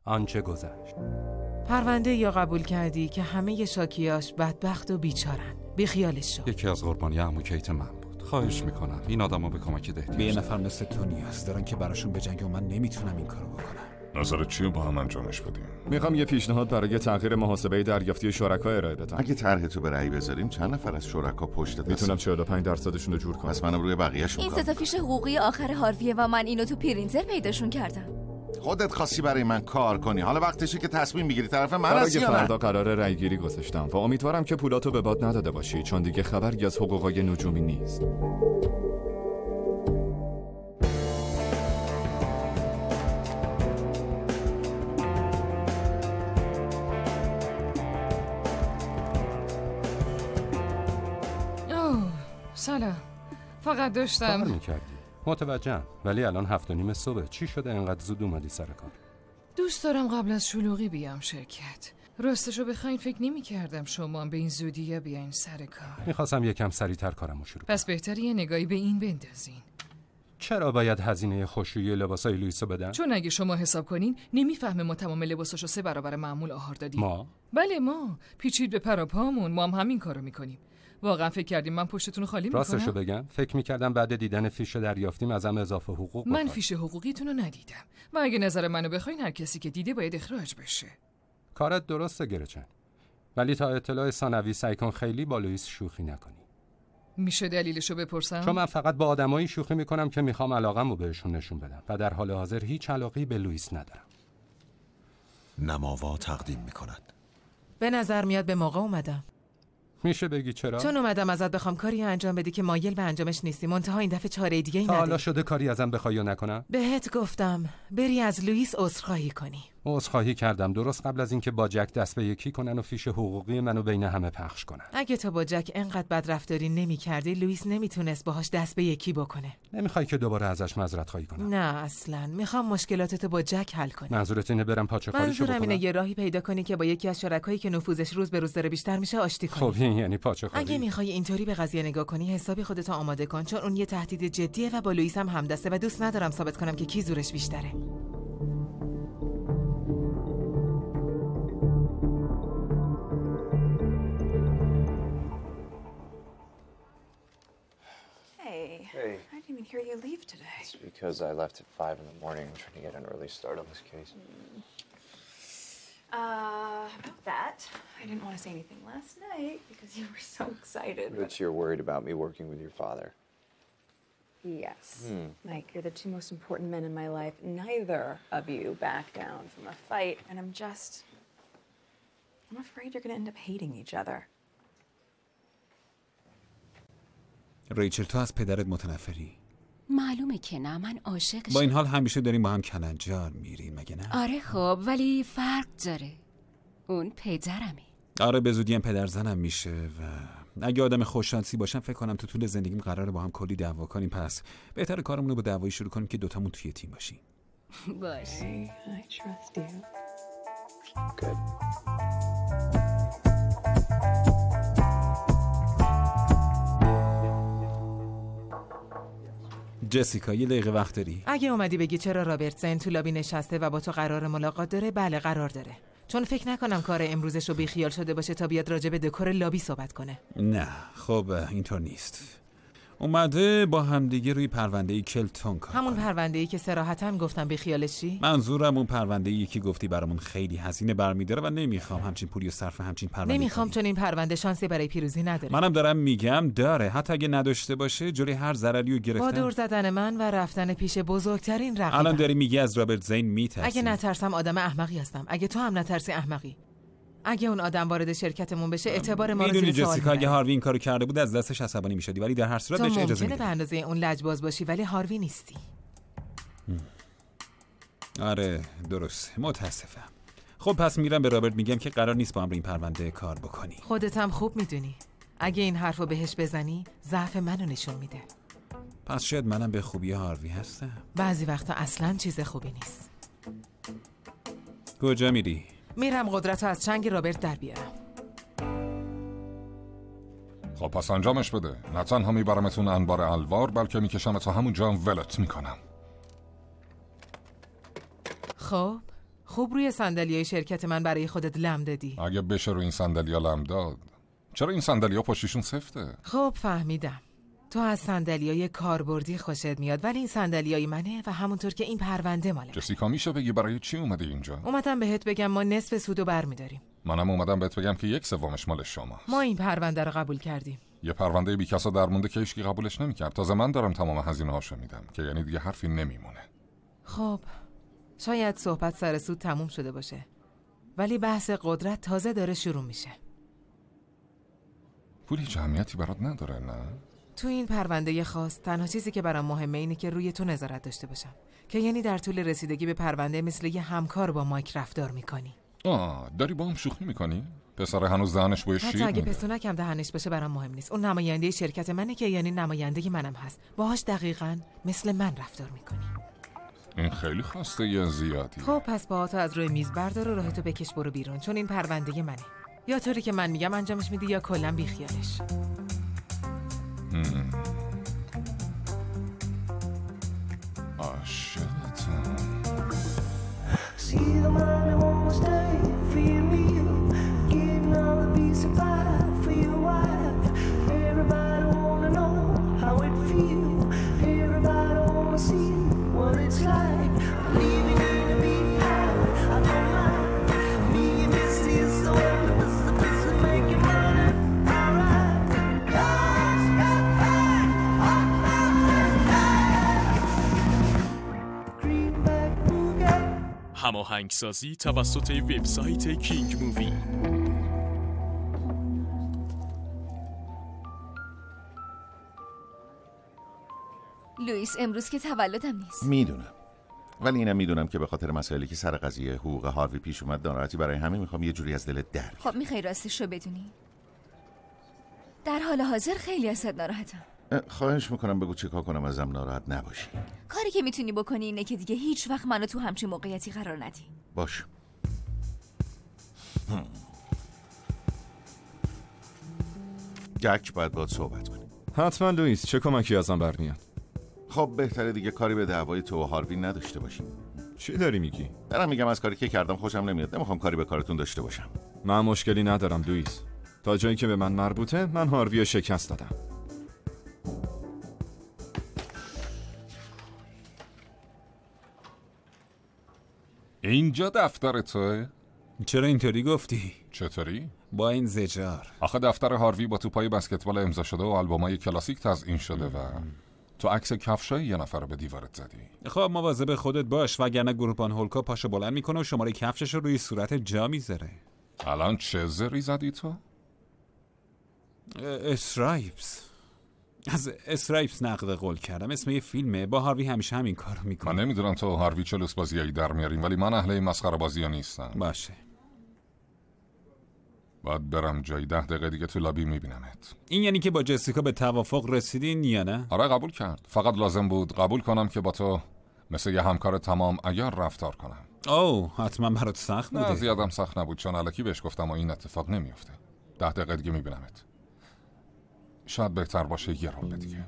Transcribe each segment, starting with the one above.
آنچه گذشت. پرونده یا قبول کردی که همه شاکیاش بدبخت و بیچارن. بی خیالش شو. یکی از قربانی عمو کیت من بود. خواهش میکنم این آدمو به کمک ده. به یه نفر مثل تو نیاز دارن که براشون بجنگه و من نمیتونم این کارو بکنم. نظرت چیه با هم انجامش بدیم؟ میخوام یه پیشنهاد برای تغییر محاسبه دریافتی شرکا ارائه بدم. اگه طرح تو به رأی بذاریم چند نفر از شرکا پشت دست؟ میتونم 45% رو جور کنم. پس منم روی بقیه‌شون این 3 تا فیش حقوقی آخر هارویه و من اینو تو پرینتر پیداشون کردم. خودت خواستی برای من کار کنی، حالا وقتشه که تصمیم بگیری طرف من برای هستی یا نه؟ فردا قراره رأی گیری گذاشتم و امیدوارم که پولاتو به باد نداده باشی، چون دیگه خبری از حقوقای نجومی نیست. سلام. فقط داشتم کار میکردی؟ متوجهم، ولی الان 7:30 صبح. چی شده انقدر زود اومدی سر کار؟ دوست دارم قبل از شلوغی بیام شرکت. راستشو بخواین فکر نمی‌کردم شما به این زودیه بیاین سر کار. میخواستم یکم سریعتر کارمو شروع کنم. پس بهتره یه نگاهی به این بندازین. چرا باید هزینه خوشویی لباسای لوئیسو بدن؟ چون اگه شما حساب کنین نمیفهمه ما تمام لباساشو 3 برابر معمول آهار دادیم. ما؟ بله ما. پیچید به پر و پامون، ما هم همین کارو میکنیم. واقعا فکر کردیم من پشتتون رو خالی میکنم؟ راستشو بگم فکر میکردم بعد دیدن فیش دریافتیم ازم اضافه حقوق من بخواد. فیش حقوقیتون رو ندیدم و اگه نظر منو بخواین هر کسی که دیده باید اخراج بشه. کارت درسته گرچن، ولی تا اطلاع ثانوی سعی کن خیلی با لوئیس شوخی نکنی. میشه دلیلشو بپرسم؟ چون من فقط با آدمایی شوخی میکنم که میخوام علاقه‌مو بهشون نشون بدم و در حال حاضر هیچ علاقه‌ای به لوئیس ندارم. نماوا تقدیم میکند. به نظر میاد به موقع اومدم. میشه بگی چرا؟ چون اومدم ازت بخوام کاری انجام بدی که مایل به انجامش نیستی، منتها این دفعه چاره دیگه ای نداری. حالا شده کاری ازم بخوای یا نکنم؟ بهت گفتم بری از لوئیس عذرخواهی کنی. عذرخواهی کردم درست قبل از اینکه با جک دست به یکی کنن و فیش حقوقی منو بین همه پخش کنن. اگه تو با جک انقدر بدرفتاری نمی‌کردی لوئیس نمیتونست باهاش دست به یکی بکنه. نمیخوای که دوباره ازش معذرت خواهی کنم؟ نه اصلا، میخوام مشکلاتتو با جک حل کنی. منظورت اینه برم پاچه کاریشو بکنم؟ منظورم اینه یه راهی پیدا کنی که با یکی از شرکایی که نفوذش روز به روز داره بیشتر میشه آشتی کنی. خب این یعنی پاچه کاری. اگه میخوای اینطوری به قضیه نگاه کنی حسابی خودتو آماده کن، چون اون یه تهدید جدیه و با لوئیس هم همدسته و دوست ندارم ثابت کنم که کی زورش بیشتره. Hey, I didn't even hear you leave today. It's because I left at 5 in the morning. I'm trying to get an early start on this case. About that, I didn't want to say anything last night because you were so excited. But you're worried about me working with your father. Yes. Mike, you're the 2 most important men in my life. Neither of you back down from a fight, and I'm afraid you're going to end up hating each other. ریچل تو از پدرت متنفری؟ معلومه که نه، من عاشقشم. با این حال همیشه داریم با هم کلنجار میریم مگه نه؟ آره خب، ولی فرق داره. اون پدرمه. آره به زودی هم پدر زنم میشه و اگه آدم خوششانسی باشم فکر کنم تو طول زندگیم قراره با هم کلی دعوا کنیم، پس بهتره کارمون رو با دعوایی شروع کنیم که دوتامون توی تیم باشیم. باشه. I trust you. Good. جسیکا یه دقیقه وقت داری؟ اگه اومدی بگی چرا رابرتسن تو لابی نشسته و با تو قرار ملاقات داره، بله قرار داره. چون فکر نکنم کار امروزش رو بیخیال شده باشه تا بیاد راجع به دکور لابی صحبت کنه. نه خب اینطور نیست. اومده با همدیگه روی پرونده‌ای کلتون کار همون کنه. پرونده‌ای که صراحتاً گفتم بیخیالش شی؟ منظورم اون پرونده‌ای که گفتی برامون خیلی هزینه برمی‌داره و نمیخوام همچین پولی و صرف همچین پرونده نمیخوام کنی. چون این پرونده شانسی برای پیروزی نداره. منم دارم میگم داره، حتی اگه نداشته باشه جلوی هر ضرری رو با گرفتن. دور زدن من و رفتن پیش بزرگترین رقیبم. الان داری میگی از رابرت زین میترسی؟ اگه نترسم آدم احمقی هستم. اگه تو هم نترسی احمقی. اگه اون آدم وارد شرکتمون بشه اعتبار ما رو میدونی زیر سوال جسیکا اگه میبره. هاروی این کارو کرده بود از دستش عصبانی میشدی، ولی در هر صورت تو بهش اجازه ممکنه به میدی. اندازه اون لجباز باشی ولی هاروی نیستی. آره درست، متاسفم. خب پس میرم به رابرت میگم که قرار نیست با هم این پرونده کار بکنی. خودت هم خوب میدونی اگه این حرفو بهش بزنی ضعف منو نشون میده. پس شاید منم به خوبی هاروی هستم. بعضی وقتا اصلاً چیز خوبی نیست. کجا میری؟ میرم قدرتو از چنگ رابرت در بیارم. خب پس انجامش بده. نه تنها میبرمتون انبار الوار بلکه میکشم تا همون جا ولت میکنم. خب خوب روی صندلیای شرکت من برای خودت لم دادی. اگه بشه روی این صندلیا لم داد، چرا این صندلیا پشتشون سفته؟ خب فهمیدم. تو از صندلیای کاربردی خوشت میاد، ولی این صندلیای منه و همونطور که این پرونده مال من. جسیکا میشه بگی برای چی اومدی اینجا؟ اومدم بهت بگم ما نصف سودو برمیداریم. منم اومدم بهت بگم که 1/3 مال شماست. ما این پرونده رو قبول کردیم. یه پرونده بی کسا درمونده که هیچکی قبولش نمی‌کرد. تازه من دارم تمام هزینه‌هاشو میدم، که یعنی دیگه حرفی نمیمونه. خب شاید صحبت سر سود تموم شده باشه، ولی بحث قدرت تازه داره شروع میشه. پولی جمعیتی برات نداره نه؟ تو این پرونده خاص تنها چیزی که برام مهمه اینه که روی تو نظارت داشته باشم، که یعنی در طول رسیدگی به پرونده مثل یه همکار با مایک رفتار میکنی. داری با هم شوخی میکنی؟ پسر هنوز دهنش بوی شیر حتی اگه میده. پسونک هم دهنش باشه برام مهم نیست. اون نماینده شرکت منه که یعنی نماینده منم هست. باهاش دقیقاً مثل من رفتار میکنی. این خیلی خواسته یه زیادی. خب پس باهاتو از روی میز بردار و راهتو بکش برو بیرون، چون این پرونده منه. یا طوری که من میگم انجامش میدی یا کلا بیخیالش. هماهنگسازی توسط وبسایت کینگ مووی. لوئیس امروز که تولدم نیست. میدونم، ولی اینم میدونم که به خاطر مسائلی که سر قضیه حقوق هاروی پیش اومد ناراحتی، برای همین میخوام یه جوری از دلت در. خب میخوای راستش رو بدونی؟ در حال حاضر خیلی ازت ناراحتم. خواهش میکنم بگو چیکار کنم ازم ناراحت نباشی. کاری که میتونی بکنی اینه که دیگه هیچ وقت منو تو همچین موقعیتی قرار ندی. باش. جک باید صحبت کنیم. حتما لوئیس، چه کمکی ازم برمیاد؟ خب بهتره دیگه کاری به دعوای تو و هاروی نداشته باشیم. چی داری میگی؟ دارم میگم از کاری که کردم خوشم نمیاد. نمیخوام کاری به کارتون داشته باشم. من مشکلی ندارم لوئیس. تا جایی که به من مربوطه من هاروی رو شکست دادم. اینجا دفتر توه؟ چرا اینطوری گفتی؟ چطوری؟ با این زجار. آخه دفتر هاروی با توپای بسکتبال امضا شده و آلبومای کلاسیک تزیین شده و تو عکس کفشای یه نفر رو به دیوارت زدی. خب مواظب خودت باش، وگرنه گروپان هولکا پاشو بلند میکنه و شماره کفشش رو روی صورت جا میذاره. الان چه زری زدی تو؟ اسرایپس. از اسرایپس نقد قول کردم. اسم یه فیلمه. با هاروی همیشه همین کارو میکنه. من نمیدونم تو هاروی چه لوس بازیایی در میاریم، ولی من اهل این مسخره بازی‌ها نیستم. باشه. باید برم جایی. 10 دقیقه دیگه تو لابی میبینمت. این یعنی که با جسیکا به توافق رسیدین یا نه؟ آره قبول کرد. فقط لازم بود قبول کنم که با تو مثل یه همکار تمام عیار رفتار کنم. حتما برات سخت بوده. نه زیادم سخت نبود، چون الکی بهش گفتم و این اتفاق نمیفته. 10 دقیقه دیگه میبینمت. شاید بهتر باشه یه رابطه دیگه.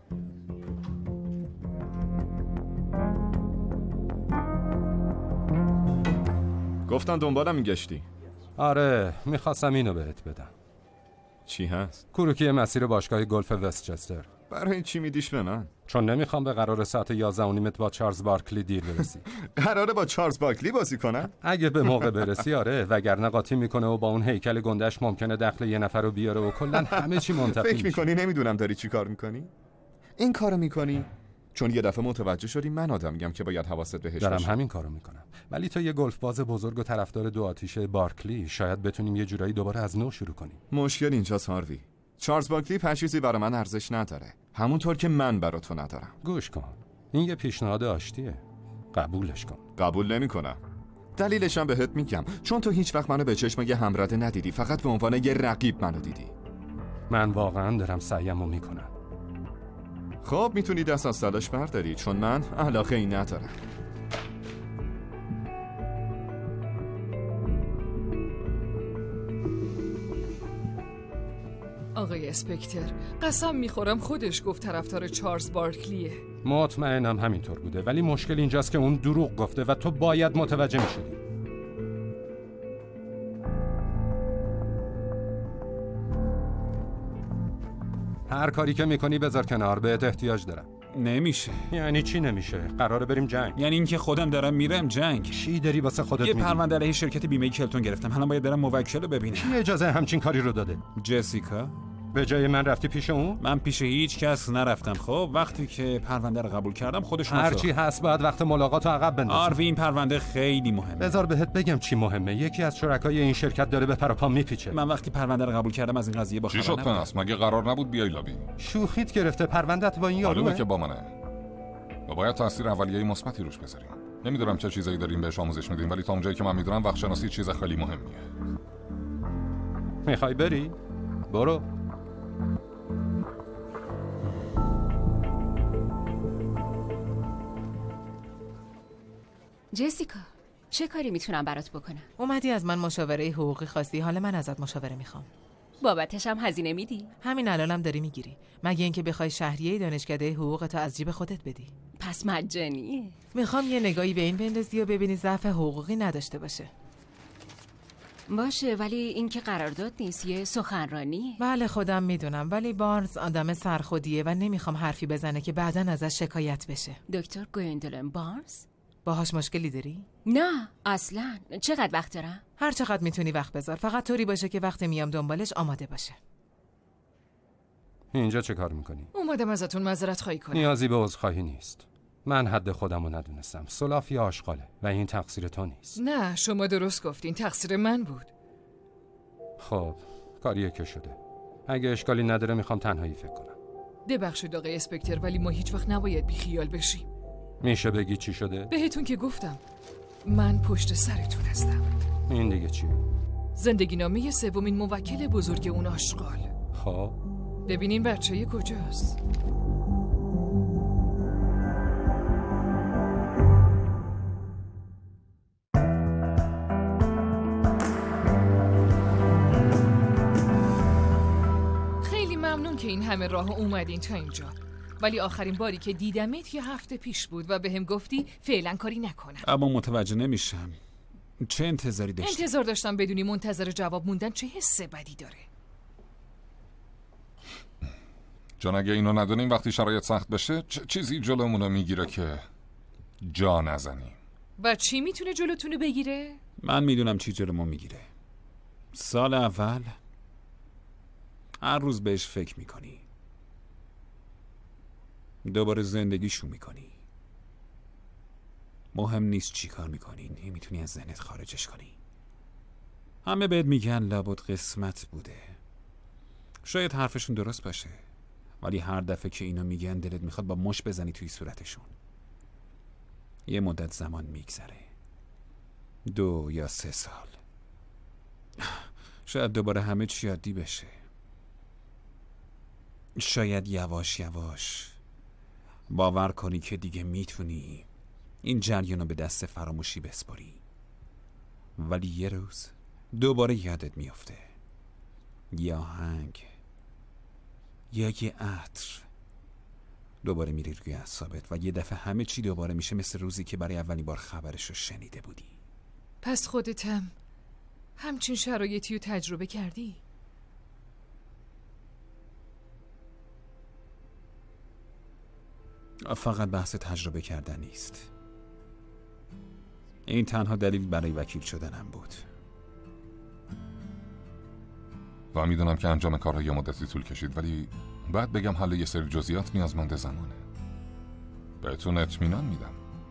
گفتن دنبالم میگشتی. آره میخواستم اینو بهت بدم. چی هست؟ کروکی مسیر باشگاه گلف وستچستر. برای چی میدیش به من؟ چون نمیخوام به قرار ساعت 11:30 با چارلز بارکلی دیر برسی. قراره با چارلز بارکلی بازی کنم؟ اگه به موقع برسی آره، وگرنه قاطی میکنه و با اون هیکل گندش ممکنه دخل یه نفر رو بیاره و کلا همه چی منتفی فکر میشه. میکنی نمیدونم داری چی کار میکنی؟ این کارو میکنی چون یه دفعه متوجه شدی من آدمیم که باید حواست بهش باشه. دارم همین کارو میکنم. ولی تو یه گلف باز بزرگ و طرفدار دو آتیشه بارکلی، شاید بتونیم یه جورایی دوباره از نو شروع کنیم. مشکل اینجاست هاروی. چارلز بارکلی چیزی برای من ارزش نداره، همونطور که من برای تو ندارم. گوش کن، این یه پیشنهاد آشتیه، قبولش کن. قبول نمیکنم. دلیلش هم بهت میگم، چون تو هیچ وقت منو به چشم یه همرده ندیدی، فقط به عنوان یه رقیب منو دیدی. من واقعا دارم سعیمو میکنم. خب میتونی دست از تلاش برداری، چون من علاقه ای ندارم. آقای اسپکتر، قسم میخورم خودش گفت طرفدار چارلز بارکلیه. مطمئنم همینطور بوده، ولی مشکل اینجاست که اون دروغ گفته و تو باید متوجه میشدی. هر کاری که میکنی بذار کنار، بهت احتیاج دارم. نمیشه. یعنی چی نمیشه؟ قراره بریم جنگ. یعنی اینکه خودم دارم میرم جنگ. چی داری واسه خودت یه میگی؟ پرونده علیه شرکت بیمه کلتون گرفتم، الان باید برم موکل رو ببینم. کی اجازه همچین کاری رو داده؟ جسیکا. به جای من رفتی پیش اون؟ من پیش هیچ کس نرفتم. خب وقتی که پرونده رو قبول کردم خودشون هر چی هست باید وقت ملاقات رو عقب بندازی. آروی این پرونده خیلی مهمه. بذار بهت بگم چی مهمه. یکی از شرکای این شرکت داره به پر و پا میپیچه. من وقتی پرونده رو قبول کردم از این قضیه با خبر نبودم. چی شد پنس؟ مگه قرار نبود بیای لابی؟ شوخیت گرفته پروندهت با این یارو. معلومه که با منه. و باید تاثیر اولیه مثبتی روش بذاریم. نمیدونم چه چیزایی داریم بهش آموزش میدیم، ولی تا اونجایی که من میدونم وقت شناسی چیز خیلی مهمیه. میخوای بری؟ برو. جسیکا، چه کاری میتونم برات بکنم؟ اومدی از من مشاوره حقوقی خواستی، حالا من ازت مشاوره میخوام. بابتش هم هزینه میدی؟ همین الانم داری میگیری، مگه اینکه بخوای شهریه دانشکده حقوقتو از جیب خودت بدی. پس مجانیه. میخوام یه نگاهی به این بندازی و ببینی ضعف حقوقی نداشته باشه. باشه، ولی این که قرارداد نیست، یه سخنرانی. بله خودم میدونم، ولی بارنز آدم سرخودیه و نمیخوام حرفی بزنه که بعداً ازش شکایت بشه. دکتر گویندولن بارنز؟ باهاش مشکلی داری؟ نه اصلا. چقدر وقت دارم؟ هر چقدر میتونی وقت بذار، فقط طوری باشه که وقت میام دنبالش آماده باشه. اینجا چه کار میکنی؟ اومدم ازتون معذرت خواهی کنم. نیازی به عذرخواهی نیست. من حد خودم رو ندونستم. سلافی آشغاله و این تقصیر تو نیست. نه شما درست گفتین، تقصیر من بود. خب کاریه که شده. اگه اشکالی نداره میخوام تنهایی فکر کنم. ببخشید آقای اسپکتر، ولی ما هیچ وقت نباید بیخیال بشیم. میشه بگی چی شده؟ بهتون که گفتم من پشت سرتون هستم. این دیگه چیه؟ زندگی نامه سومین موکل بزرگ اون آشغال. خب ببینین بچه کجاست. خیلی ممنون که این همه راه اومدین تا اینجا، ولی آخرین باری که دیدمت یه هفته پیش بود و بهم گفتی فعلا کاری نکنم. اما متوجه نمیشم چه انتظاری داشتی؟ انتظار داشتم بدونی منتظر جواب موندن چه حس بدی داره. چون اگه اینو ندونیم وقتی شرایط سخت بشه چیزی جلومونو میگیره که جا نزنیم. و چی میتونه جلوتونو بگیره؟ من میدونم چی جلومو میگیره. سال اول هر روز بهش فکر میکنی، دوباره زندگیشو میکنی، مهم نیست چی کار میکنی، نمیتونی از ذهنت خارجش کنی. همه بهت میگن لابد قسمت بوده. شاید حرفشون درست باشه، ولی هر دفعه که اینو میگن دلت میخواد با مش بزنی توی صورتشون. یه مدت زمان میگذره، 2 یا 3 سال، شاید دوباره همه چی عادی بشه. شاید یواش یواش باور کنی که دیگه میتونی این جریانو به دست فراموشی بسپاری، ولی یه روز دوباره یادت میافته. یه آهنگ یا یه عطر دوباره میری روی اعصابت و یه دفعه همه چی دوباره میشه مثل روزی که برای اولین بار خبرش رو شنیده بودی. پس خودتم همچین شرایطی رو تجربه کردی؟ فقط بحث تجربه کردن نیست، این تنها دلیل برای وکیل شدنم بود. و میدونم که انجام کارها یه مدتی طول کشید، ولی باید بگم حل یه سری جزئیات نیازمند زمانه. بهتون اطمینان میدم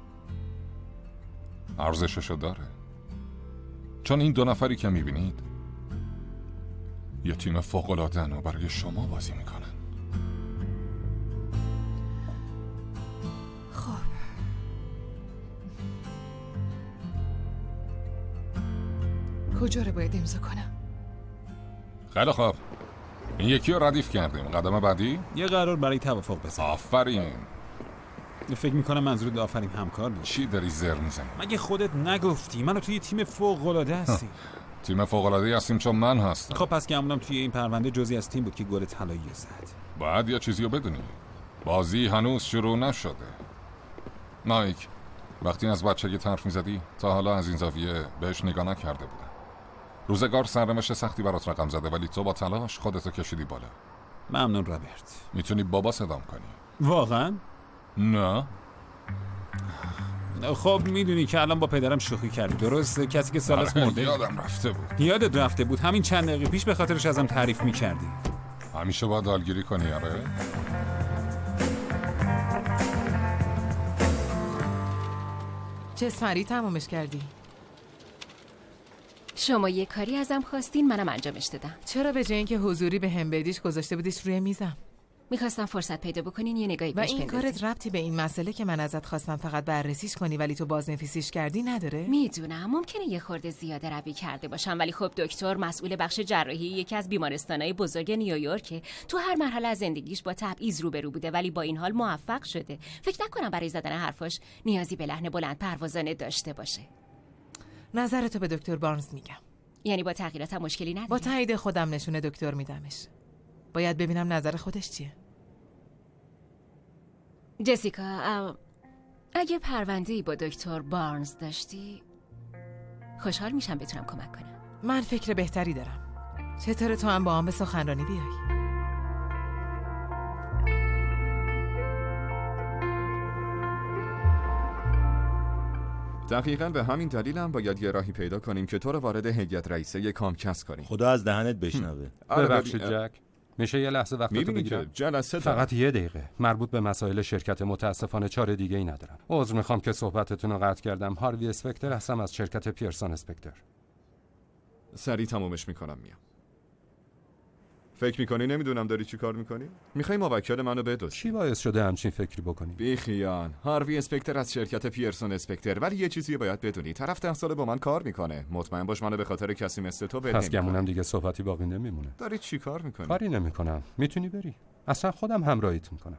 ارزششو داره، چون این 2 نفری که میبینید یه تیم فوق‌العاده‌ن و برای شما بازی میکنن. کجا رو باید امضا کنم؟ خیلی خوب، این یکی رو ردیف کردیم. قدم بعدی؟ یه قرار برای توافق بزن. آفرین. فکر میکنم منظورت آفرین همکار بود. چی داری زر میزنی؟ مگه خودت نگفتی منو توی تیم فوق‌العاده هستی؟ تیم فوق‌العاده هستیم چون من هستم. خب پس گمونم توی این پرونده جزئی از تیم بود که گل طلایی زد. باید یه چیزی رو بدونی، بازی هنوز شروع نشده. مایک، وقتی از بچگی حرف میزدی تا حالا از این زاویه بهش نگاه نکرده بودم. روزگار سرنوشت سختی برات رقم زده، ولی تو با تلاش خودتو کشیدی بالا. ممنون رابرت. میتونی بابا صدام کنی؟ واقعا؟ نه. خب میدونی که الان با پدرم شوخی کردی، درسته؟ کسی که سالس مرده. یادم رفته بود. یادت رفته بود؟ همین چند دقیقه پیش به خاطرش ازم تعریف میکردی. همیشه باید دالگیری کنی آره؟ چه سریع تمومش کردی؟ شما یه کاری ازم خواستین، منم انجامش دادم. چرا به جای اینکه حضوری به هم بدیش گذاشته بودیش روی میزم؟ میخواستم فرصت پیدا بکنین یه نگاهی و بهش این بندازین. کارت ربطی به این مسئله که من ازت خواستم فقط بررسیش کنی ولی تو بازنفیسیش کردی نداره؟ میدونم ممکنه یه خورده زیاده روی کرده باشم، ولی خب دکتر مسئول بخش جراحی یکی از بیمارستانهای بزرگ نیویورک، تو هر مرحله از زندگیش با تبعیض روبرو بوده ولی با این حال موفق شده. فکر نکنم برای زدن حرفاش نیازی به لحن بلند پروازانه داشته باشه. نظرتو به دکتر بارنز میگم. یعنی با تغییرات هم مشکلی نداری؟ با تایید خودم نشونه دکتر میدمش. باید ببینم نظر خودش چیه. جسیکا، اگه پرونده‌ای با دکتر بارنز داشتی خوشحال میشم بتونم کمک کنم. من فکر بهتری دارم. چطور تو هم با هم به سخنرانی بیای؟ دقیقاً به همین دلیل هم باید یه راهی پیدا کنیم که تو رو وارد هیئت رئیسه کامکس کنیم. خدا از دهنت بشنوه. ببخشید جک، میشه یه لحظه وقتتو بگیرم؟ جلسه فقط یه دقیقه. مربوط به مسائل شرکت متاسفانه چاره دیگه ای ندارم. عذر میخوام که صحبتتون رو قطع کردم. هاروی اسپکتر هستم از شرکت پیرسون اسپکتر. سریع تمومش میکنم میام. فکر میکنی نمیدونم داری چی کار میکنی؟ میخوای موکل منو بدوزی؟ چی باعث شده همچین فکری بکنی؟ بی خیال. هاروی اسپکتر از شرکت پیرسون اسپکتر، ولی یه چیزی باید بدونی، طرف 10 ساله با من کار میکنه. مطمئن باش منو به خاطر کسی مثل تو ول پس گمونم دیگه صحبتی باقی نمیمونه. داری چی کار میکنی؟ کاری نمیکنم. میتونی بری. اصلا خودم همراهیت میکنم.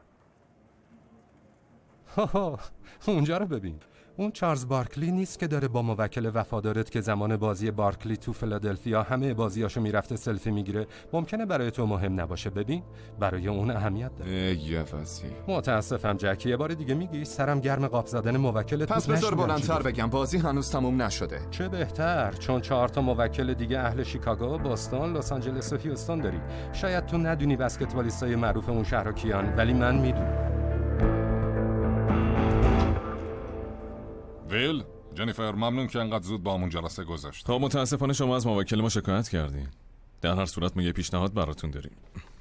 اونجا رو ببین. اون چارلز بارکلی نیست که داره با موکل وفادارت که زمان بازی بارکلی تو فیلادلفیا همه بازیاشو میرفته سلفی میگیره؟ ممکنه برای تو مهم نباشه، ببین برای اون اهمیت داره. یه واسه. متاسفم جکی، یه بار دیگه میگی سرم گرم قاب زدن موکلت. پس بذار بلندتر بگم، بازی هنوز تموم نشده. چه بهتر، چون 4 تا موکل دیگه اهل شیکاگو، بوستون، لس آنجلس و هیوستون داری. شاید تو ندونی بسکتبالیستای معروف اون شهرها کیان، ولی من میدونم. ویل، جنیفر، ممنون که انقدر زود با همون جلسه گذاشت. خب متاسفانه شما از موکل ما شکایت کردین. در هر صورت ما یه پیشنهاد براتون داریم.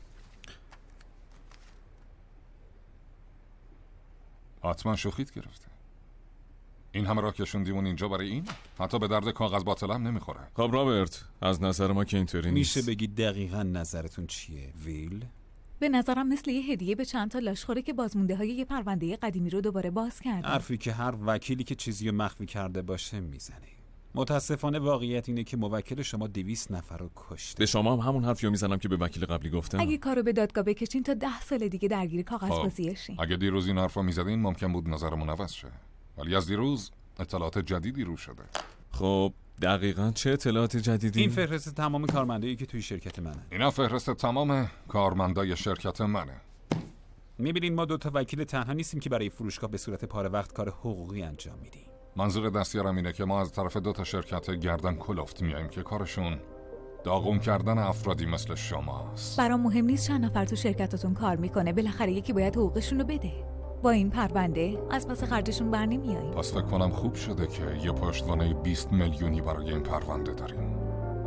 حتما شوخیت گرفته. این همه را کشوندیمون اینجا برای این؟ حتی به درد کاغذ باطل هم نمیخوره. خب رابرت، از نظر ما که اینطوری نیست. میشه بگید دقیقاً نظرتون چیه ویل؟ به نظرم مثل یه هدیه به چند تا لاشخوره که بازمونده های یه پرونده قدیمی رو دوباره باز کرده. حرفی که هر وکیلی که چیزی رو مخفی کرده باشه میزنه. متاسفانه واقعیت اینه که موکل شما 200 نفر رو کشته. به شما هم همون حرفی رو میزنم که به وکیل قبلی گفتم. اگه کارو به دادگاه بکشین تا 10 سال دیگه درگیر کاغذ بازی شین. اگه دیروز این حرفا میزدین ممکن بود نظرمون عوض شه. ولی از دیروز اطلاعات جدیدی رو شده. خب دقیقاً چه اطلاعات جدیدی؟ این فهرست تمام کارمندایی که توی شرکت منه. اینا فهرست تمام کارمندای شرکت منه. میبینین ما 2 تا وکیل تنها نیستیم که برای فروشگاه به صورت پاره وقت کار حقوقی انجام میدیم. منظور دستیارم اینه که ما از طرف 2 تا شرکت گردن کلفت میایم که کارشون داغون کردن افرادی مثل شماست. برام مهم نیست چند نفر تو شرکتتون کار میکنه، بالاخره یکی باید حقوقشون رو بده. با این پرونده از پس خرجشون بر نمیاییم. پس فکر کنم خوب شده که یه پشتوانه 20 میلیونی برای این پرونده داریم.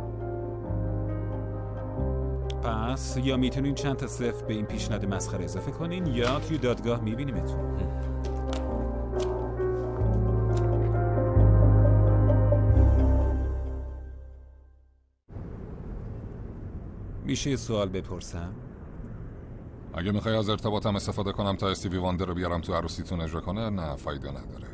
پس یا میتونین چند تا صفر به این پیشنهاد مسخره اضافه کنین یا توی دادگاه میبینیمتون. میشه یه سوال بپرسم؟ اگه میخوای از ارتباطم استفاده کنم تا استیوی واندر رو بیارم تو عروسیتون اجرا کنه، نه فایده نداره.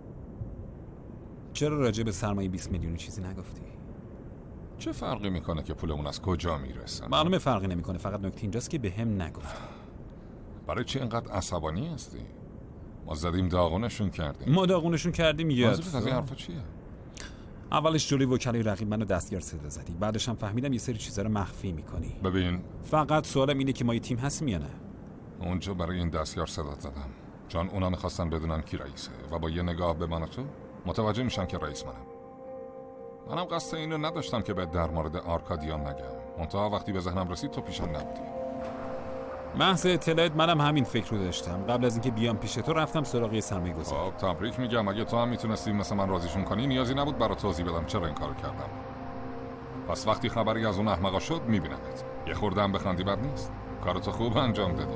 چرا راجع به سرمایه 20 میلیون چیزی نگفتی؟ چه فرقی میکنه که پولمون از کجا میرسه؟ معلومه فرقی نمیکنه، فقط نکته اینجاست که به هم نگفتی. برای چی اینقدر عصبانی هستی؟ ما زدیم داغونشون کردیم. ما داغونشون کردیم یاد. منظورت از این حرفا چیه؟ اولش جلوی وکلای رقیب منو دستیار صدا زدی، بعدش هم فهمیدم یه سری چیزا رو مخفی میکنی. ببین، فقط سوالم اینه که ما یه تیم هستیم یا نه؟ اونجا برای این دستیار صدا زدم چون اونا میخواستن بدونن کی رئیسه و با یه نگاه به من و تو متوجه میشن که رئیس منم قصد اینو نداشتم که به در مورد آرکادیان نگم. منتها وقتی به ذهنم رسید تو پیشم نبودی. محض اطلاعت منم همین فکر رو داشتم. قبل از اینکه بیام پیش تو رفتم سراغ یه سرمایه‌گذار. خب تبریک میگم. اگه تو هم میتونستی مثل من راضیشون کنی نیازی نبود برات توضیح بدم چرا این کارو کردم. پس وقتی خبری از اون احمقا شد میبینمت. یه خورده هم بخندی بد نیست. کارتو خوب انجام دادی.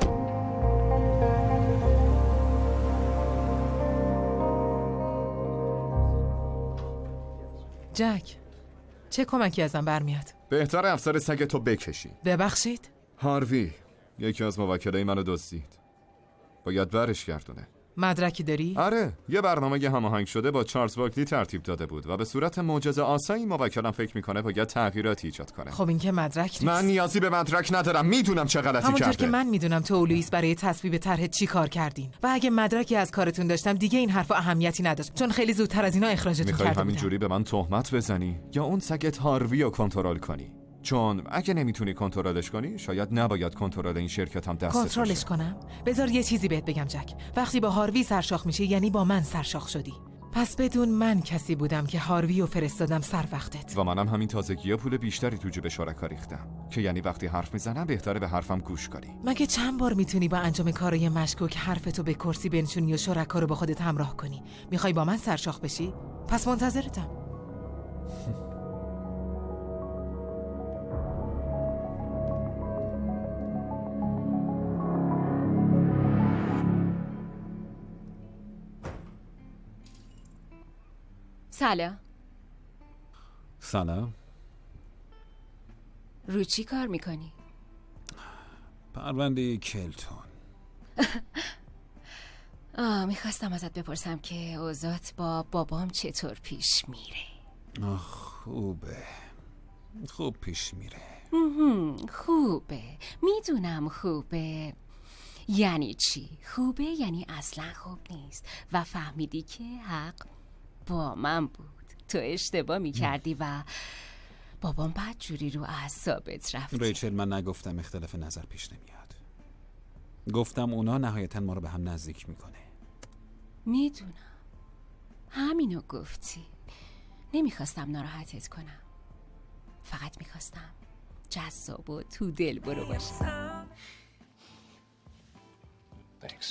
جک، چه کمکی ازم برمیاد؟ بهتر افسر سگ تو بکشی. ببخشید؟ هاروی یکی از موکلای منو دزدید. باید برش گردونه. مدرکی داری؟ آره، یه برنامه هماهنگ شده با چارلز بارکلی ترتیب داده بود و به صورت معجزه آسایی موکلم فکر میکنه باید تغییراتی ایجاد کنه. خب این که مدرک نیست. من نیازی به مدرک ندارم. میدونم چه غلطی کرده. همونطور که من میدونم تو و لوئیس برای تصویب طرح چی کار کردین و اگه مدرکی از کارتون داشتم دیگه این حرفا اهمیتی نداشت چون خیلی زودتر از اینا اخراجتون کرده بودم. میخوای همینجوری به من تهمت بزنی یا اون سگت هاروی رو کنترل کنی؟ چون اگه نمیتونی کنترلش کنی شاید نباید کنترل این شرکت هم دستت کنترلش باشه. کنم؟ بذار یه چیزی بهت بگم جک. وقتی با هاروی سرشاخ میشه یعنی با من سرشاخ شدی. پس بدون من کسی بودم که هاروی رو فرستادم سر وقتت. و منم همین تازگی‌ها پول بیشتری تو جیب شرکا ریختم که یعنی وقتی حرف میزنم بهتره به حرفم گوش کنی. مگه چند بار میتونی با انجام کارای مشکوک حرفتو به کرسی بنشونی و شرکا رو با خودت همراه کنی؟ میخوای با من سرشاخ بشی؟ پس منتظرتم. سلام. سلام. رو چی کار میکنی؟ پرونده کلتون. میخواستم ازت بپرسم که اوضاعت با بابام چطور پیش میره؟ خوبه. خوب پیش میره. خوبه. میدونم خوبه. یعنی چی؟ خوبه یعنی اصلا خوب نیست و فهمیدی که حق با من بود. تو اشتباه میکردی و بابام بد جوری رو اعصابت رفت. ریچل من نگفتم اختلاف نظر پیش نمیاد. گفتم اونا نهایتا ما رو به هم نزدیک میکنه. میدونم. همینو گفتی. نمیخواستم ناراحتت کنم. فقط میخواستم جذاب و تو دل برو باشم. Thanks.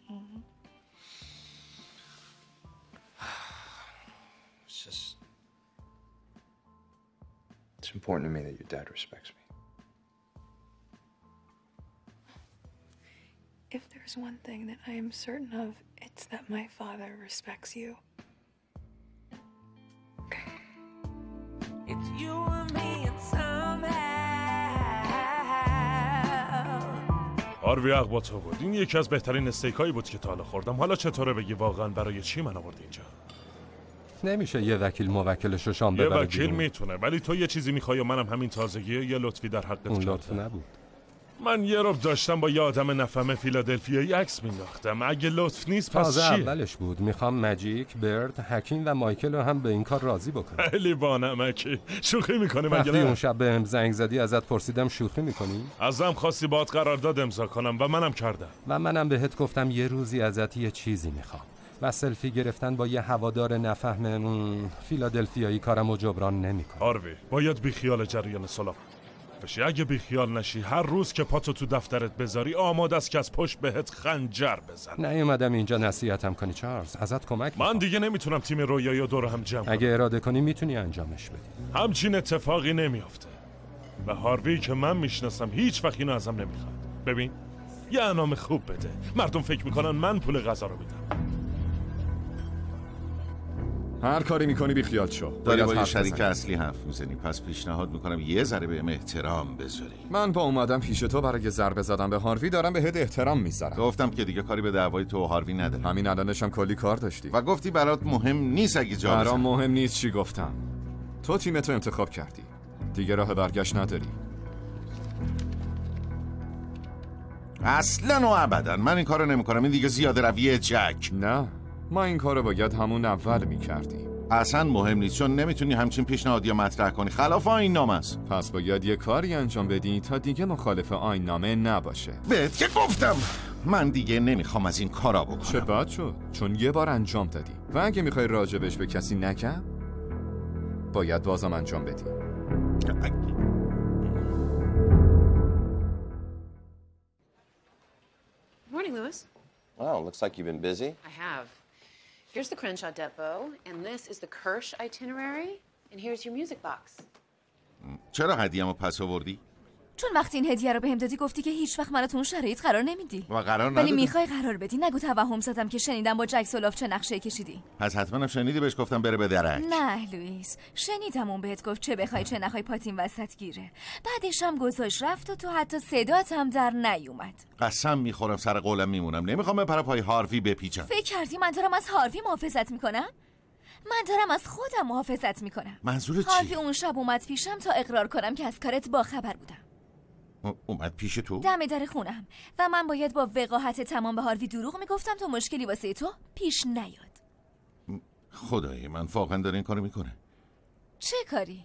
It's important to me that your dad respects me. If there's one thing that I am certain of, it's that my father respects you. It's you and me and somehow. هاروی حق با تو بود. این یکی از بهترین استیکایی بود که تا حالا خوردم. حالا چطوره بگی واقعا برای چی من آوردی اینجا؟ نمیشه یه وکیل موکلش رو شام یه ببره وکیل بیرون. میتونه ولی تو یه چیزی میخوای و منم همین تازگیه یه لطفی در حقت اون کردم. لطف نبود. من یه رب داشتم با یه آدم نفهمه فیلادلفیایی عکس مینداختم. اگه لطف نیست پس تازه چیه؟ اولش بود. میخوام مجیک، برد، حکیم و مایکل رو هم به این کار راضی بکنم. خیلی بانمکی. شوخی میکنی مگه وقتی نه؟ اون شب بهم زنگ زدی ازت پرسیدم شوخی میکنی؟ ازم خواستی باهات قرارداد امضا کنم و منم کردم. و منم بهت گفتم یه روزی ازت یه چیزی میخوام. و سلفی گرفتن با یه هوادار نفهم فیلادلفیایی کارمو جبران نمیکنه. هاروی باید بیخیال جریان صلح بشی. اگه بیخیال نشی هر روز که پاتو تو دفترت بذاری آماده است که از پشت بهت خنجر بزن. نیومدم اینجا نصیحتم کنی چارلز. ازت کمک میخوام. من دیگه نمیتونم تیم رویایی دور هم جمع کنم. اگه اراده کنی میتونی انجامش بدی. همچین اتفاقی نمیافته. و هاروی که من میشناسم هیچ وقت اینو ازم نمیخواد. ببین یه انعام خوب بده. مردم فکر میکنن من پول غذا رو میدم. هر کاری میکنی بی خیال شو. داری با یه حرف شریک بزنی. اصلی حرف میزنی، پس پیشنهاد میکنم یه ذره بهم احترام بذاری. من با اومدم پیش تو برای ضربه زدن به هاروی دارم بهت احترام میذارم. گفتم که دیگه کاری به دعوای تو و هاروی ندارم. همین الانش هم کلی کار داشتی و گفتی برات مهم نیست اگه جا بزنم. برام مهم نیست چی گفتم. تو تیمتو انتخاب کردی. دیگه راه برگشت نداری. اصلا و ابدا من این کارو نمیکنم. این دیگه زیاده رویه جک. نه ما این کارو باید همون اول میکردیم. اصلا مهم نیست چون نمیتونی همچین پیشنهادی مطرح کنی. خلاف آیین نامه است. پس باید یه کاری انجام بدی تا دیگه مخالف آیین نامه نباشه. بهت که گفتم من دیگه نمیخوام از این کارا بکنم. چه بد شد چون یه بار انجام دادی و اگه میخوای راجبش به کسی نگم باید بازم انجام بدی. Wow, looks like you've been busy. I have. Here's the Crenshaw Depot, and this is the Kirsch itinerary, and here's your music box. چرا هدیه‌مو پس آوردی؟ چون وقتی این هدیه رو بهم دادی گفتی که هیچ وقت منو تو اون شرایط قرار نمیدی. و قرار ولی ندادم. میخوای قرار بدی. نگو توهم زدم که شنیدم با جک سولاف چه نقشه‌ای کشیدی. پس حتما شنیدی بهش گفتم بره به درک. نه لوئیس، شنیدم اون بهت گفت چه بخوای چه نخوای پاتین وسط گیره. بعدش هم گذاشت رفت و تو حتی صدات هم در نیومد. قسم میخورم سر قولم میمونم. نمیخوام بپرم پای هاروی بپیچم. فکر کردی من دارم از هاروی محافظت میکنم؟ من دارم از خودم محافظت میکنم. منظورت چیه؟ هاروی اون شب اومد پیشم تا اقرار کنم که از کارت باخبر بودم. اومد پیش تو؟ دم در خونم و من باید با وقاحت تمام به هاروی دروغ میگفتم تا مشکلی واسه تو پیش نیاد. خدای من واقعا داره این کارو میکنه. چه کاری؟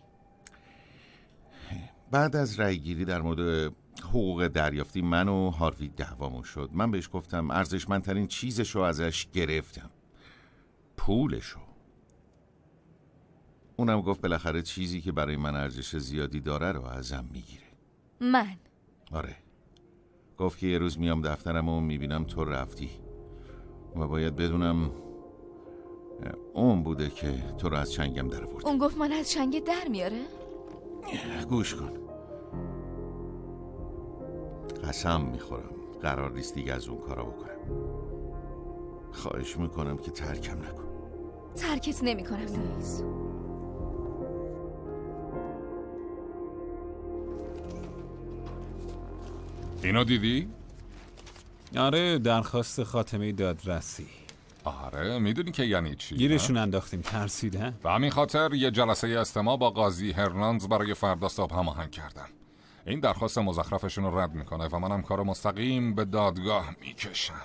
بعد از رأی گیری در مورد حقوق دریافتی من و هاروی دعوامون شد. من بهش گفتم ارزشمندترین چیزشو ازش گرفتم، پولشو. اونم گفت بالاخره چیزی که برای من ارزش زیادی داره رو ازم میگیره. من؟ آره. گفت که یه روز میام دفترم و میبینم تو رفتی و باید بدونم اون بوده که تو رو از چنگم در آورد. اون گفت من از چنگ در میاره؟ گوش کن، قسم میخورم قرار نیست دیگه از اون کارا بکنم. خواهش میکنم که ترکم نکن. ترکت نمیکنم لوئیس. اینو دیدی؟ آره، درخواست خاتمه دادرسی. آره، میدونی که یعنی چی؟ گیرشون انداختیم، ترسیدن. به همین خاطر یه جلسه استماع با قاضی هرناندز برای فردا صبح هماهنگ کردم. این درخواست مزخرفشون رو رد میکنه و منم کار مستقیم به دادگاه میکشم.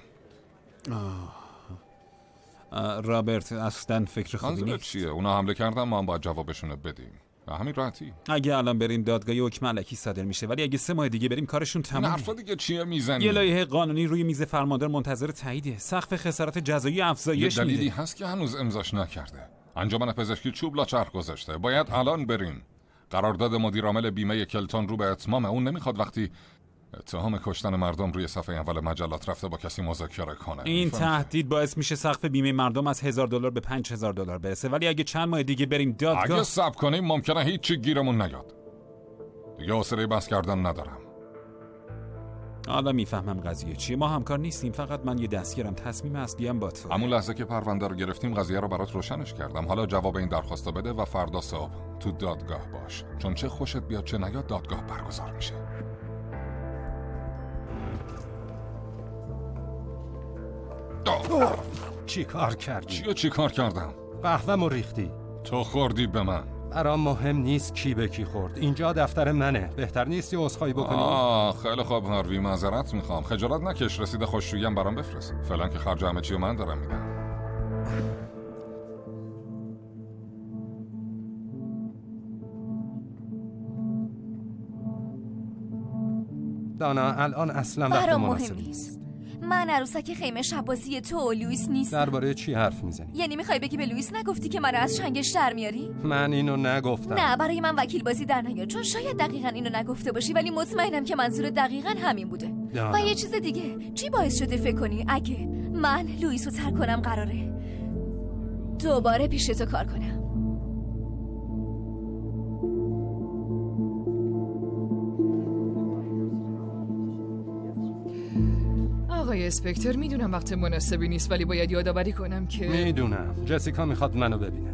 رابرت اصلا فکر خوبی منظورت نیست. چیه؟ اونا حمله کردن، ما هم باید جوابشون رو بدیم. به همین راحتی. اگه الان بریم دادگاه حکم الکی صادر میشه، ولی اگه 3 ماه دیگه بریم کارشون این تمومه. حرفا دیگه چیه میزنی؟ یه لایحه قانونی روی میز فرماندار منتظر تاییده. سقف خسارت جزایی افزایش یه دلیلی میده. هست که هنوز امضاش نکرده. انجمن پزشکی چوب لاچرخ گذاشته. باید الان بریم. قرارداد مدیرعامل بیمه کلتون رو به اتمامه. اون نمیخواد وقتی اتهام کشتن مردم روی صفحه اول مجلات رفته با کسی مذاکره کنه. این تهدید باعث میشه سقف بیمه مردم از $1000 به $5000 برسه، ولی اگه چند ماه دیگه بریم دادگاه، اگه صبر کنیم ممکنه هیچی گیرمون نیاد. دیگه حوصله بحث کردن ندارم. حالا میفهمم قضیه چیه. ما همکار نیستیم، فقط من یه دستگیرم. تصمیم اصلیم با تو. همون لحظه که پرونده رو گرفتیم قضیه رو برات روشنش کردم. حالا جواب این درخواستو بده و فردا صبح تو دادگاه باش، چون چه خوشت بیاد چه نیاد دادگاه برگزار میشه. چی کار کردی؟ چی کار کردم؟ قهوه‌مو ریختی. تو خوردی به من. برام مهم نیست کی به کی خورد. اینجا دفتر منه. بهتر نیست یه عذرخواهی بکنی؟ خیلی خوب هاروی، معذرت میخوام. خجالت نکش. رسید خوشرویی برام بفرست. فعلا که خرج همه چی رو من دارم میدم. دانا الان اصلا وقت برام مهم مناسبی نیست. من عروسک خیمه شبازی تو و لوئیس نیستم. درباره چی حرف میزنی؟ یعنی میخوای بگی به لوئیس نگفتی که منو از چنگش در میاری؟ من اینو نگفتم. نه، برای من وکیل بازی در نیار، چون شاید دقیقاً اینو نگفته باشی، ولی مطمئنم که منظور دقیقاً همین بوده. و یه چیز دیگه، چی باعث شده فکر کنی اگه من لوئیسو ترک کنم قراره دوباره پیش تو کار کنم؟ آقای اسپکتر، میدونم وقت مناسبی نیست، ولی باید یادآوری کنم که میدونم جسیکا میخواد منو ببینه.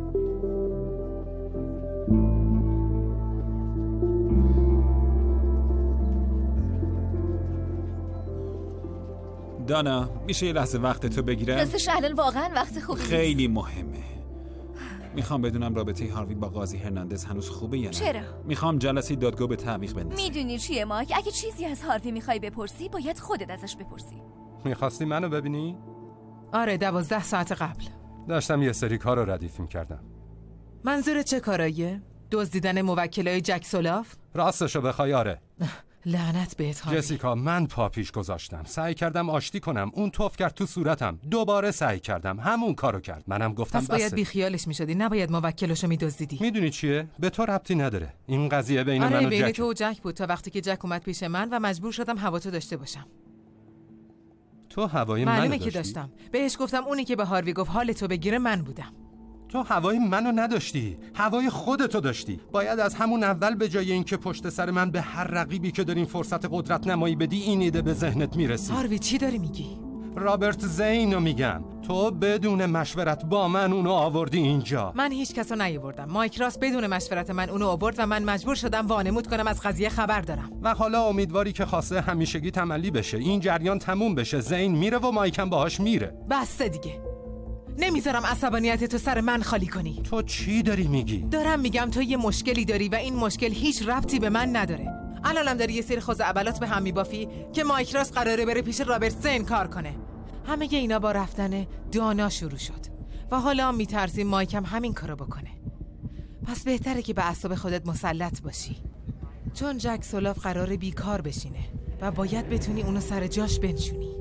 دانا میشه یه لحظه وقت تو بگیرم؟ راستش الان واقعا وقت خوبی نیست. خیلی مهمه. میخوام بدونم رابطه هاروی با قاضی هرناندز هنوز خوبه یا نه. چرا؟ میخوام جلسه دادگاه به تعویق بندازه. میدونی چیه مایک؟ اگه چیزی از هاروی میخوای بپرسی باید خودت ازش بپرسی. میخواستی منو ببینی؟ آره، 12 ساعت قبل داشتم یه سری کار رو ردیف میکردم. منظور چه کاراییه؟ دزدیدن موکلای جک سولاف؟ راستشو بخوای آره. لعنت بهت هاروی. جسیکا من پا پیش گذاشتم، سعی کردم آشتی کنم، اون توف کرد تو صورتم، دوباره سعی کردم، همون کارو کرد. منم گفتم پس باید بسه. بیخیالش میشدی، نباید موکلشو میدزدیدی. میدونی چیه؟ به تو ربطی نداره. این قضیه بین من و بین جک. تو و جک بود تا وقتی که جک اومد پیش من و مجبور شدم هوا تو داشته باشم. تو هوای منو معلومه داشتی. که داشتم. بهش گفتم اونی که به هاروی گفت حال تو بگیره من بودم. تو هوای منو نداشتی، هوای خودتو داشتی. باید از همون اول به جای اینکه پشت سر من به هر رقیبی که دارین فرصت قدرت نمایی بدی این ایده به ذهنت میرسید. هاروی چی داری میگی؟ رابرت زینو میگم. تو بدون مشورت با من اونو آوردی اینجا. من هیچ کسو نیاوردم. مایک راس بدون مشورت من اونو آورد و من مجبور شدم وانمود کنم از قضیه خبر دارم. و حالا امیدواری که خواسته همیشگی تملی بشه، این جریان تموم بشه، زین میره و مایکم باهاش میره. بس دیگه. نمیذارم عصبانیت تو سر من خالی کنی. تو چی داری میگی؟ دارم میگم تو یه مشکلی داری و این مشکل هیچ ربطی به من نداره. الانم داری یه سری خزعبلات به هم میبافی که مایک راس قراره بره پیش رابرت زین کار کنه. همه اینا با رفتن دانا شروع شد و حالا هم میترسیم مایکم همین کارو بکنه. پس بهتره که به اعصاب خودت مسلط باشی، چون جک سولاف قراره بیکار بشینه و باید بتونی اونو سر جاش بنشونی.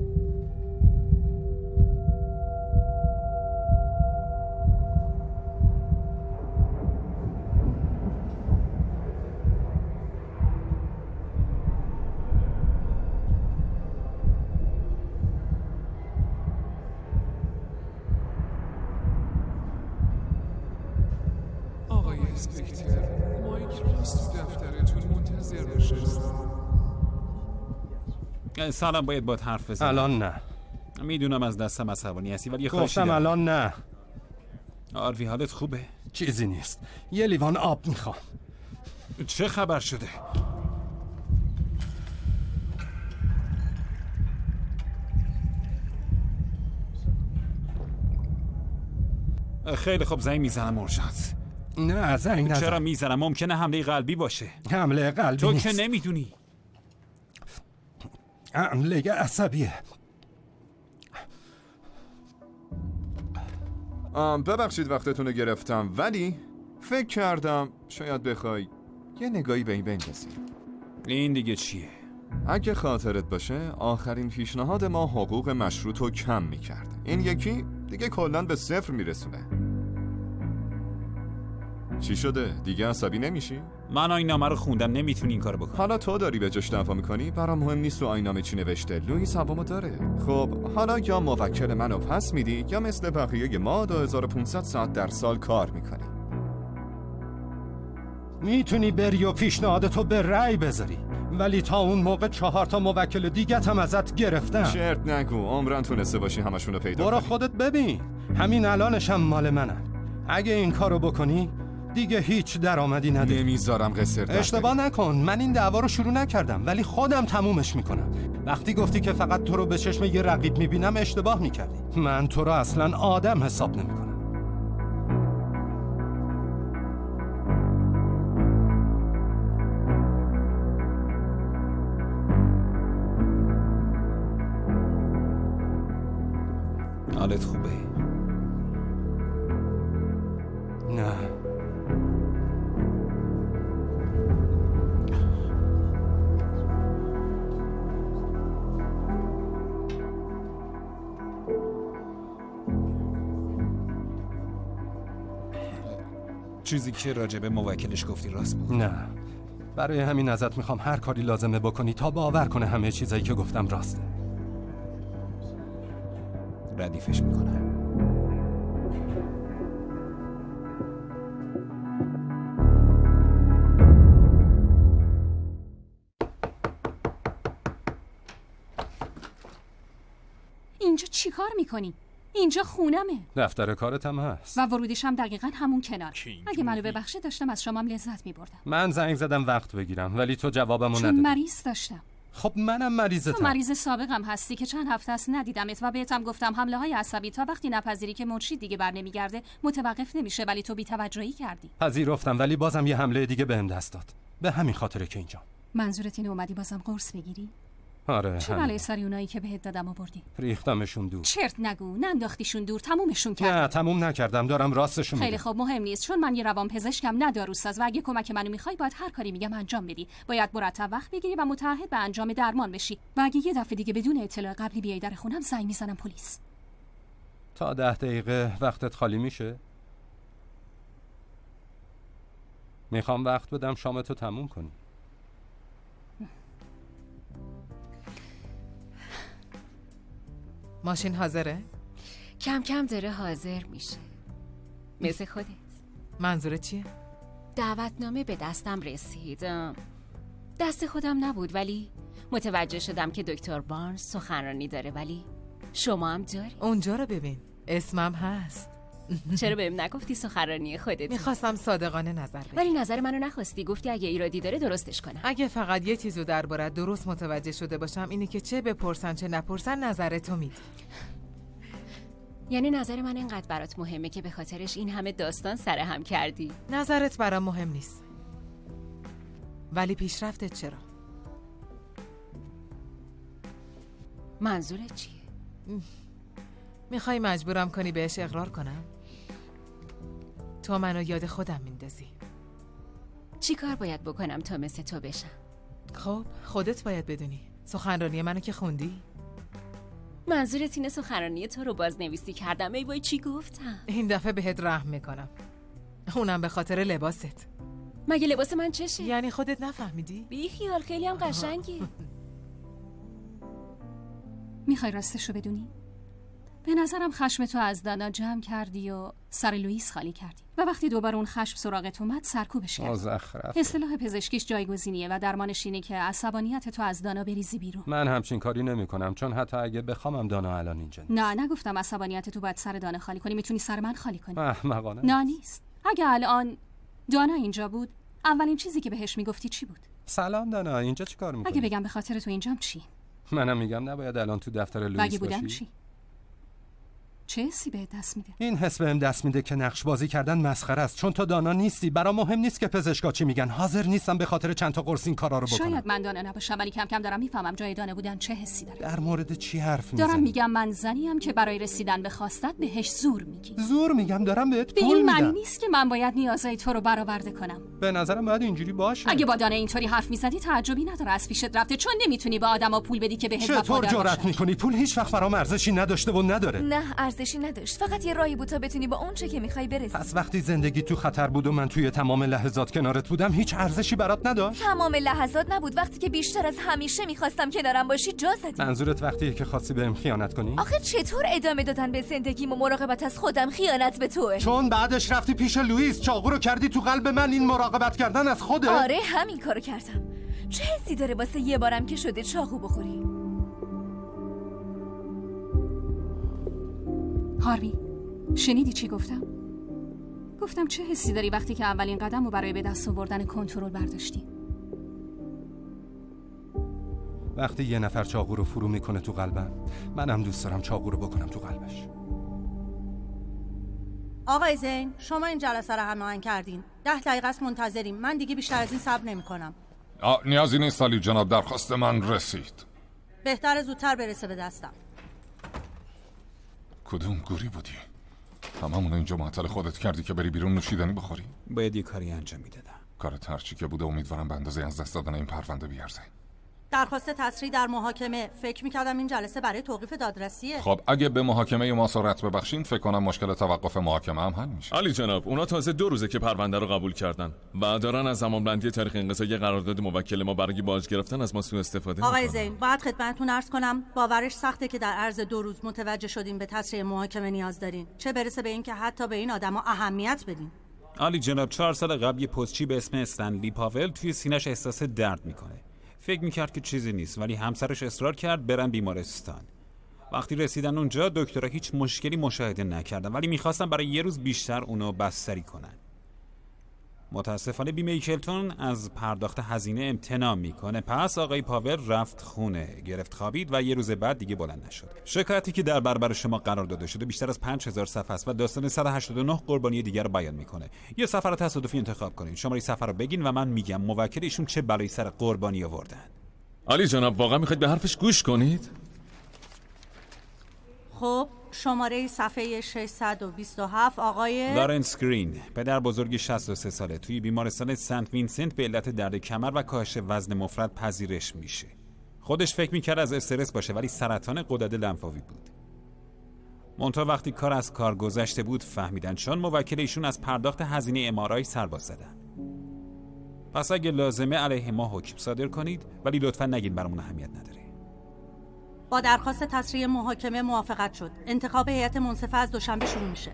آقای اسپکتر، مایک راست تو دفترتون منتظر نشست. سلام، باید باید حرف بزنم. الان نه. میدونم از دستم عصبانی هستی ولی یه خواهشی گفتم دارم. الان نه. آروی حالت خوبه؟ چیزی نیست، یه لیوان آب میخوام. چه خبر شده؟ خیلی خوب، زنگ میزنم مرشد. نه زنگ نزن. چرا میزنم؟ ممکنه حمله قلبی باشه. حمله قلبی تو نیست. که نمیدونی. حمله عصبیه. ببخشید وقتتون رو گرفتم، ولی فکر کردم شاید بخوای یه نگاهی به این بندازی. این دیگه چیه؟ اگه خاطرت باشه آخرین پیشنهاد ما حقوق مشروط رو کم میکرد. این یکی دیگه کلاً به 0 میرسونه. چی شده؟ دیگه عصبی نمیشی؟ من آیین‌نامه رو خوندم، نمیتونی این کارو بکنی. حالا تو داری به جاش دفاع میکنی؟ برام مهم نیست تو آیین‌نامه چی نوشته. لوئیس هوامو داره. خب حالا یا موکل منو پس میدی یا مثل بقیه ما 2500 ساعت در سال کار میکنی. میتونی بری و پیشنهادتو به رأی بذاری، ولی تا اون موقع 4 تا موکل دیگت هم ازت گرفتم. چرت نگو، عمرن تونسته باشی همشونو پیدا برو کنی. خودت ببین، همین الانش هم مال منن. اگه این کارو بکنی دیگه هیچ درآمدی نداری. نمیذارم قصر در اشتباه نکن، من این دعوا رو شروع نکردم ولی خودم تمومش میکنم. وقتی گفتی که فقط تو رو به چشم یه رقیب میبینم اشتباه میکردی. من تو رو اصلا آدم حساب نمیکنم. حالت خوبه؟ نه. چیزی که راجب موکلش گفتی راست بود؟ نه، برای همین ازت میخوام هر کاری لازمه بکنی تا باور کنه همه چیزایی که گفتم راسته. ردیفش میکنم. اینجا چی کار میکنی؟ اینجا خونمه دفتر کارت هم هست و ورودیش هم دقیقاً همون کنار. اگه منو ببخشی داشتم از شمام لذت میبردم. من زنگ زدم وقت بگیرم ولی تو جوابمو چون ندادی. مریض داشتم. خب منم مریضتم. تو مریض سابقم هستی که چند هفته است ندیدمت و بهتم گفتم حمله های عصبی تا وقتی نپذیری که مرشید دیگه بر نمیگرده متوقف نمیشه، ولی تو بی‌توجهی کردی. پذیرفتم ولی بازم یه حمله دیگه بهم دست داد. به همین خاطره که اینجا. منظورت اینه اومدی بازم قرص بگیری؟ آره. چه همین. بلای سری اونایی که بهت دادم آوردی؟ ریختمشون دور. چرت نگو، ننداختیشون دور، تمومشون کردی. نه تموم نکردم، دارم راستشو میگم. خیلی خوب، مهم نیست، چون من یه روانپزشکم نه داروساز و اگه کمک منو میخوای باید هر کاری میگم انجام بدی. باید مرتب وقت بگیری و متعهد به انجام درمان بشی و اگه یه دفعه دیگه بدون اطلاع قبلی بیای در خونم زنگ میزنم پلیس. تا 10 دقیقه وقتت خالی میشه؟ میخوام وقت بدم شامتو تموم کنی. ماشین حاضره؟ کم کم داره حاضر میشه. مثل خودت. منظورت چیه؟ دعوتنامه به دستم رسید. دست خودم نبود ولی متوجه شدم که دکتر بارنز سخنرانی داره، ولی شما هم داری. اونجا رو ببین، اسمم هست. چرا بهم نگفتی سخنرانی خودت؟ میخواستم صادقانه نظر بدم. ولی نظر منو نخواستی، گفتی اگه ایرادی داره درستش کنم. اگه فقط یه چیزو دربارت درست متوجه شده باشم اینه که چه بپرسن چه نپرسن نظرتو میدی. یعنی نظر من اینقدر برات مهمه که به خاطرش این همه داستان سرهم کردی؟ نظرت برام مهم نیست، ولی پیشرفتت چرا؟ منظورت چیه؟ میخوای مجبورم کنی بهش اقرار کنم؟ تو منو یاد خودم میندازی. چی کار باید بکنم تا مثل تو بشم؟ خب خودت باید بدونی. سخنرانی منو که خوندی؟ منظورت اینه سخنرانی تو رو بازنویسی کردم؟ ای وای چی گفتم؟ این دفعه بهت رحم میکنم، اونم به خاطر لباست. مگه لباس من چشه؟ یعنی خودت نفهمیدی؟ بی خیال، خیلی هم قشنگی. میخوای راستشو بدونی؟ به نظرم خشم تو از دانا جمع کردی و سر لوئیس خالی کردی و وقتی دوباره اون خشم سراغت اومد سرکوبش کردی. اصطلاح پزشکیش جایگزینیه و درمانش اینه که عصبانیت تو از دانا بریزی بیرون. من همچین کاری نمی‌کنم، چون حتی اگه بخوامم دانا الان اینجا نیست. نه نگفتم عصبانیت تو باید سر دانا خالی کنی، میتونی سر من خالی کنی. احمقانه. نه نیست. اگه الان دانا اینجا بود اولین چیزی که بهش میگفتی چی بود؟ سلام دانا، اینجا چیکار می‌کنی؟ اگه بگم به خاطر تو اینجام چی؟ منم میگم نباید الان تو دفتر لوئیس باشی. بودم چی؟ چه حسی بهت دست میده؟ این حس بهم دست میده که نقش بازی کردن مسخره است، چون تو دانا نیستی. برام مهم نیست که پزشکا چی میگن. حاضر نیستم به خاطر چند تا قرص این کارا رو بکنم. شاید من دانا نباشم ولی کم کم دارم میفهمم جای دانا بودن چه حسی داره. در مورد چی حرف میزنی؟ دارم میگم من زنیم که برای رسیدن به خواستت بهش زور میگی. زور میگم؟ دارم بهت پول میدم. این میدم. معنی نیست که من باید نیازهای تو رو برآورده کنم. به نظرم باید اینجوری باشه. اگه با دانا اینطوری حرف میزدی تعجبی نداره از پیشت رفته، چون نمیتونی به آدما پول بدی که بهت وفادار باشن. چطور جرأت میکنی؟ پول هیچ وقت برام ارزشی نداشته و نداره. نه ارزشی نداشت، فقط یه راهی بود تا بتونی با اون چه که میخوای برسی. پس وقتی زندگی تو خطر بود و من توی تمام لحظات کنارت بودم هیچ ارزشی برات نداشت؟ تمام لحظات نبود، وقتی که بیشتر از همیشه میخواستم کنارم باشی جا زدی. منظورت وقتیه که خواستی بهم خیانت کنی؟ آخه چطور ادامه دادن به زندگیم و مراقبت از خودم خیانت به توئه؟ چون بعدش رفتی پیش لوئیس، چاقو رو کردی تو قلب من. این مراقبت کردن از خوده؟ آره همین کارو کردم. چه حسی داره واسه یه بارم که شده چاقو بخوری؟ هاروی شنیدی چی گفتم؟ گفتم چه حسی داری وقتی که اولین قدم رو برای به دست آوردن کنترل برداشتی؟ وقتی یه نفر چاقو رو فرو میکنه تو قلبم، منم دوست دارم چاقو رو بکنم تو قلبش. آقای زین، شما این جلسه رو هماهنگ کردین. 10 دقیقه است منتظریم. من دیگه بیشتر از این صبر نمی‌کنم. نیازی نیست سالی جناب، درخواست من رسید. بهتره زودتر برسه به دستم. کدوم گوری بودی؟ هممون اینجا معطل خودت کردی که بری بیرون نوشیدنی بخوری؟ باید یه کاری انجام میدادم. کارت هرچی که بوده امیدوارم به اندازه از دست دادن این پرونده بیارزه. درخواست تسریع در محاکمه. فکر می‌کردم این جلسه برای توقیف دادرسیه. خب اگه به محاکمه ما سرعت ببخشین فکر کنم مشکل توقف محاکمه هم حل میشه. علی جناب، اونا تازه 2 روزه که پرونده رو قبول کردن و دارن از زمانبندی تاریخ انقضای قرارداد موکل ما برای باج گرفتن از ما سوء استفاده آقای میکنن. زین، باید خدمتتون عرض کنم باورش سخته که در عرض 2 روز متوجه شدیم به تسریع محاکمه نیاز دارین، چه برسه به این که حتی به این آدما اهمیت بدین. علی جناب 4 سال قبل یه پستچی به اسم استنلی پاول توی سینه‌اش احساس درد میکنه. فکر میکرد که چیزی نیست ولی همسرش اصرار کرد برن بیمارستان. وقتی رسیدن اونجا دکترها هیچ مشکلی مشاهده نکردن ولی میخواستن برای یه روز بیشتر اونو بستری کنن. متاسفانه بیمه کلتون از پرداخت هزینه امتناع میکنه. پس آقای پاول رفت خونه، گرفت خوابید و یه روز بعد دیگه بلند نشد. شکایتی که در برابر شما قرار داده شده بیشتر از 5000 صفحه است و داستان 189 قربانی دیگر رو بیان میکنه. یه سفر تصادفی انتخاب کنین، شماره سفر رو بگین و من میگم موکل ایشون چه بلایی سر قربانی آوردن. علی جناب واقعا میخواید به حرفش گوش کنید؟ خب شماره صفحه 627 آقای لارنس گرین، پدر بزرگی 63 ساله، توی بیمارستان سنت وینسنت به علت درد کمر و کاهش وزن مفرط پذیرش میشه. خودش فکر میکرد از استرس باشه ولی سرطان غدد لنفاوی بود. منتها وقتی کار از کار گذشته بود فهمیدن، چون موکل ایشون از پرداخت هزینه ام‌آرآی سرباز زدن. پس اگه لازمه علیه ما حکم صادر کنید ولی لطفا نگین برامون اهمیت نداره. با درخواست تسریع محاکمه موافقت شد. انتخاب هیئت منصفه از دوشنبه شروع میشه.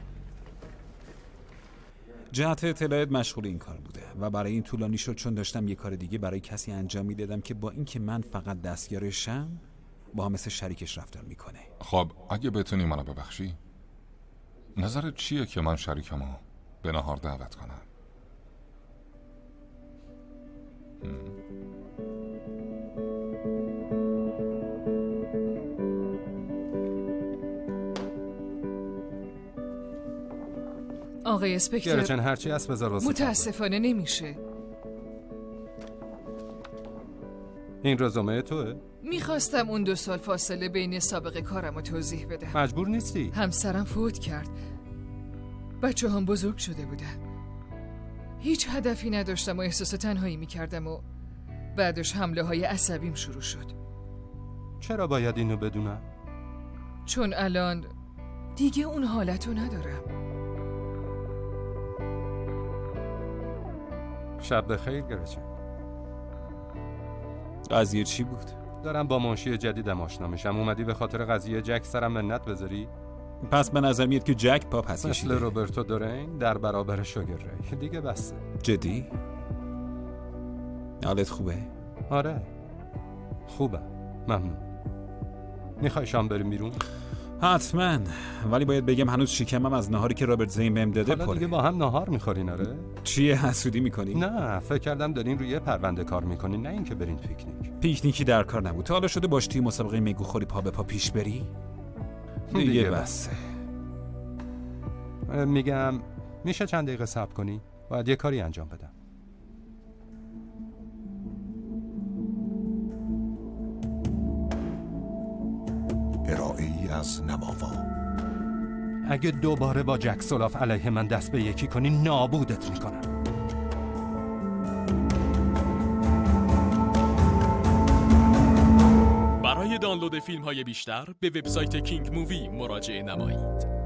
جهت اطلاعات مشغول این کار بوده و برای این طولانی شد چون داشتم یه کار دیگه برای کسی انجام میدادم که با اینکه من فقط دستیارشم با هم مثل شریکش رفتار میکنه. خب اگه بتونی منو ببخشی، نظرت چیه که من شریکمو به نهار دعوت کنم؟ آقای اسپکتر، گرچن هرچی هست بذار واسه متاسفانه نمیشه. این رزومه توه؟ میخواستم اون 2 سال فاصله بین سابقه کارم رو توضیح بدم. مجبور نیستی؟ همسرم فوت کرد. بچه هم بزرگ شده بودن. هیچ هدفی نداشتم و احساس تنهایی میکردم و بعدش حمله های عصبیم شروع شد. چرا باید اینو بدونم؟ چون الان دیگه اون حالتو ندارم. شب بخیر گرچن. قضیه چی بود؟ دارم با منشی جدیدم آشنا میشم. اومدی به خاطر قضیه جک سرم منت بذاری؟ پس به نظر میاد که جک پا پس کشیده. مثل روبرتو دورین در برابر شوگر ری. دیگه بسته. جدی؟ حالت خوبه؟ آره خوبه، ممنون. میخوای شام بریم بیرون؟ حتما، ولی باید بگم هنوز شکمم از نهاری که رابرت زین بهم داده حالا پره. دیگه با هم نهار میخورین؟ آره. چیه، حسودی میکنی؟ نه، فکر کردم دارین روی پرونده کار میکنین، نه اینکه برین پیکنیک. پیکنیکی در کار نبود. تا حالا شده باش توی مسابقه میگوخوری پا به پا پیش بری؟ دیگه بس. میگم میشه چند دقیقه صبر کنی؟ باید یه کاری انجام بدم. ارائه‌ای از نماوا. اگه دوباره با جک سولاف علیه من دست به یکی کنی نابودت میکنم. برای دانلود فیلم‌های بیشتر به وبسایت کینگ مووی مراجعه نمایید.